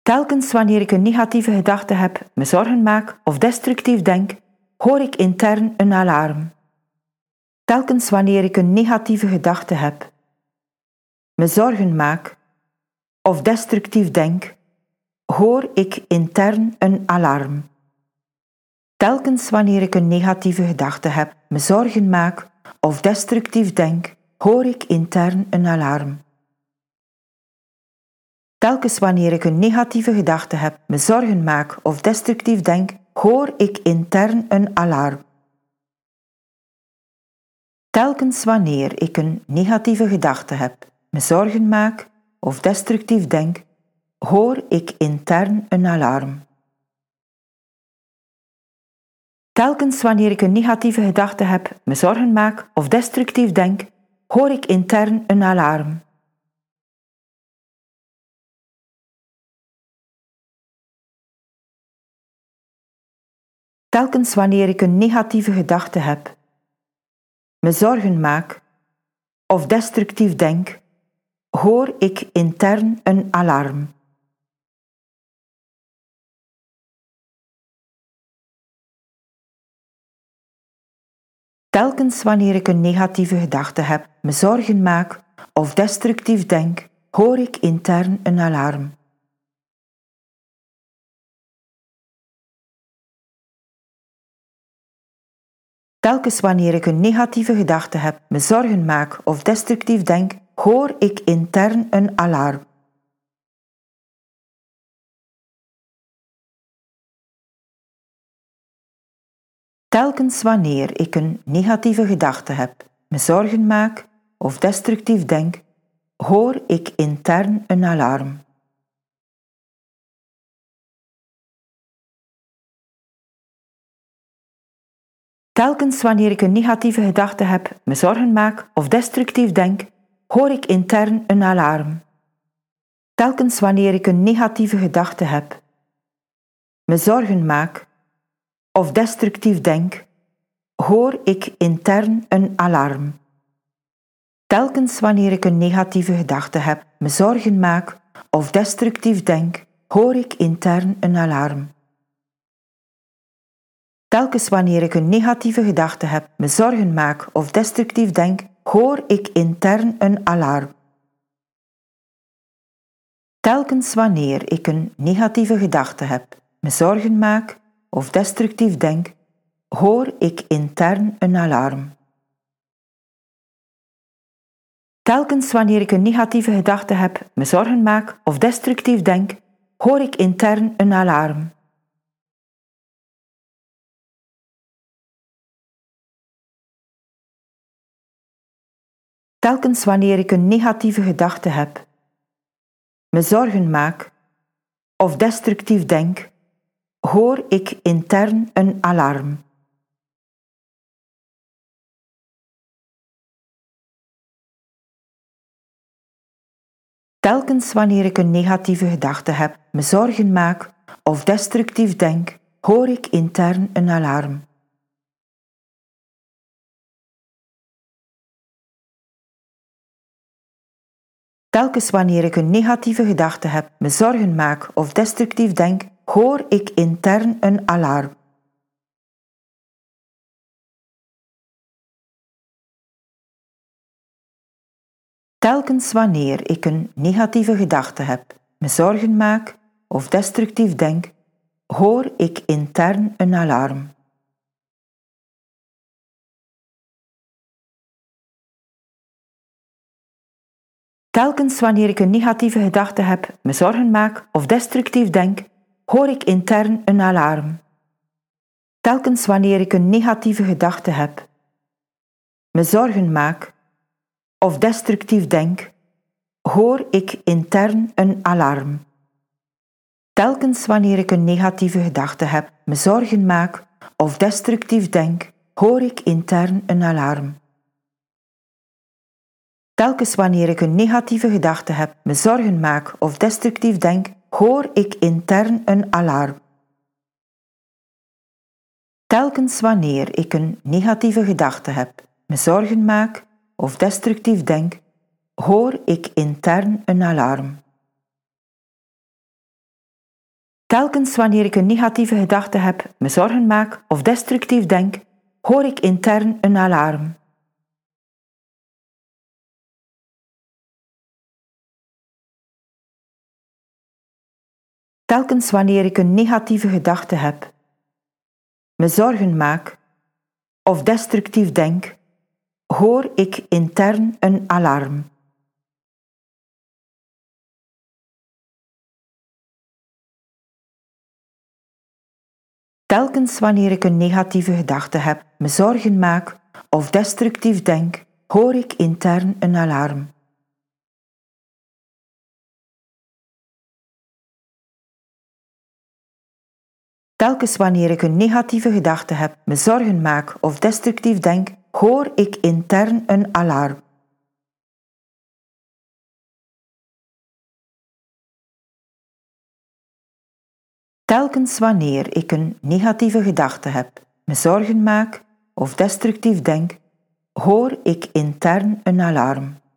Telkens wanneer ik een negatieve gedachte heb, me zorgen maak of destructief denk, hoor ik intern een alarm. Telkens wanneer ik een negatieve gedachte heb, me zorgen maak of destructief denk, hoor ik intern een alarm. Telkens wanneer ik een negatieve gedachte heb, me zorgen maak of destructief denk, hoor ik intern een alarm. Telkens wanneer ik een negatieve gedachte heb, me zorgen maak of destructief denk, hoor ik intern een alarm. Telkens wanneer ik een negatieve gedachte heb, me zorgen maak of destructief denk, hoor ik intern een alarm. Telkens wanneer ik een negatieve gedachte heb, me zorgen maak of destructief denk, hoor ik intern een alarm. Telkens wanneer ik een negatieve gedachte heb, me zorgen maak of destructief denk, hoor ik intern een alarm. Telkens wanneer ik een negatieve gedachte heb, me zorgen maak of destructief denk, hoor ik intern een alarm. Telkens wanneer ik een negatieve gedachte heb, me zorgen maak of destructief denk, hoor ik intern een alarm. Telkens wanneer ik een negatieve gedachte heb, me zorgen maak of destructief denk, hoor ik intern een alarm. Telkens wanneer ik een negatieve gedachte heb, me zorgen maak of destructief denk, hoor ik intern een alarm. Telkens wanneer ik een negatieve gedachte heb, me zorgen maak of destructief denk, hoor ik intern een alarm. Telkens wanneer ik een negatieve gedachte heb, me zorgen maak of destructief denk, hoor ik intern een alarm. Telkens wanneer ik een negatieve gedachte heb, me zorgen maak of destructief denk, hoor ik intern een alarm. Telkens wanneer ik een negatieve gedachte heb, me zorgen maak of destructief denk, hoor ik intern een alarm. Telkens wanneer ik een negatieve gedachte heb, me zorgen maak of destructief denk, hoor ik intern een alarm. Telkens wanneer ik een negatieve gedachte heb, me zorgen maak of destructief denk, hoor ik intern een alarm. Telkens wanneer ik een negatieve gedachte heb, me zorgen maak of destructief denk, hoor ik intern een alarm. Telkens wanneer ik een negatieve gedachte heb, me zorgen maak of destructief denk, hoor ik intern een alarm. Telkens wanneer ik een negatieve gedachte heb, me zorgen maak of destructief denk, hoor ik intern een alarm. Telkens wanneer ik een negatieve gedachte heb, me zorgen maak of destructief denk, hoor ik intern een alarm. Telkens wanneer ik een negatieve gedachte heb, me zorgen maak of destructief denk, hoor ik intern een alarm. Telkens wanneer ik een negatieve gedachte heb, me zorgen maak of destructief denk, hoor ik intern een alarm. Telkens wanneer ik een negatieve gedachte heb, me zorgen maak of destructief denk, hoor ik intern een alarm. Telkens wanneer ik een negatieve gedachte heb, me zorgen maak of destructief denk, hoor ik intern een alarm. Telkens wanneer ik een negatieve gedachte heb, me zorgen maak of destructief denk, hoor ik intern een alarm. Telkens wanneer ik een negatieve gedachte heb, me zorgen maak of destructief denk, hoor ik intern een alarm. Telkens wanneer ik een negatieve gedachte heb, me zorgen maak of destructief denk, hoor ik intern een alarm. Telkens wanneer ik een negatieve gedachte heb, me zorgen maak of destructief denk, hoor ik intern een alarm. Telkens wanneer ik een negatieve gedachte heb, me zorgen maak of destructief denk, hoor ik intern een alarm.